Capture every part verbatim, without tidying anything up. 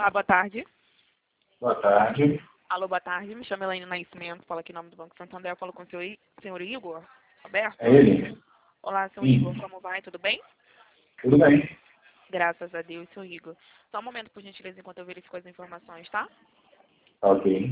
Olá, boa tarde. Boa tarde. Alô, boa tarde. Me chamo Elaine Nascimento, falo aqui em nome do Banco Santander. Eu falo com o senhor, I- senhor Igor Roberto. É ele? Olá, senhor Sim. Igor, como vai? Tudo bem? Tudo bem. Graças a Deus, senhor Igor. Só um momento, por gentileza, enquanto eu verifico as informações, tá? Ok.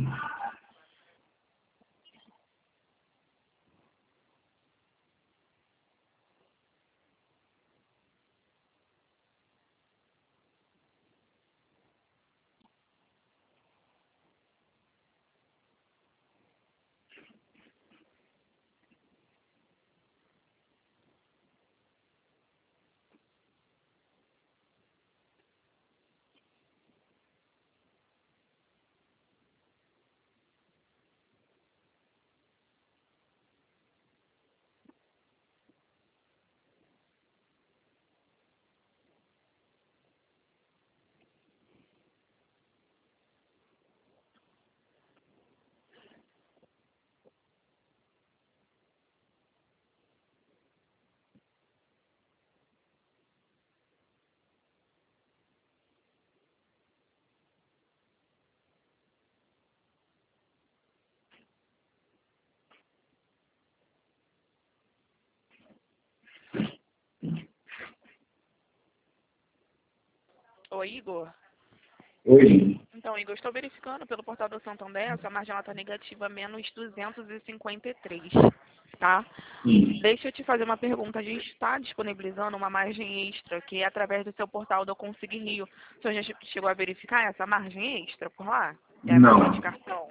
Oi, Igor. Oi. Então, Igor, estou verificando pelo portal do Santander, essa margem está negativa menos duzentos e cinquenta e três, tá? Sim. Deixa eu te fazer uma pergunta. A gente está disponibilizando uma margem extra, que é através do seu portal do Consig Rio. O senhor já chegou a verificar essa margem extra por lá? É a margem de Não. cartão.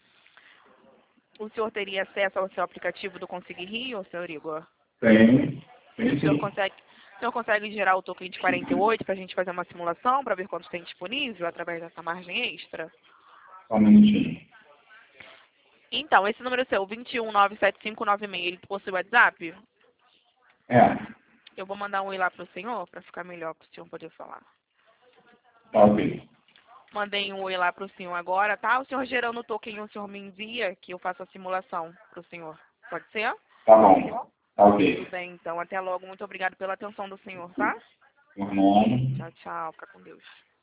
O senhor teria acesso ao seu aplicativo do Consig Rio, senhor Igor? Tem. O Tem senhor sim. consegue, o senhor consegue gerar o token de quarenta e oito para a gente fazer uma simulação, para ver quanto tem disponível através dessa margem extra? Só um minutinho. Então, esse número seu, vinte e um, nove sete cinco nove seis, ele possui WhatsApp? É. Eu vou mandar um oi lá para o senhor, para ficar melhor para o senhor poder falar. Ok. Mandei um oi lá para o senhor agora, tá? O senhor gerando o token, o senhor me envia, que eu faço a simulação para o senhor. Pode ser? Tá bom. Ok. Tudo bem, então. Até logo. Muito obrigado pela atenção do senhor, tá? Por nome. Tchau, tchau. Fica com Deus.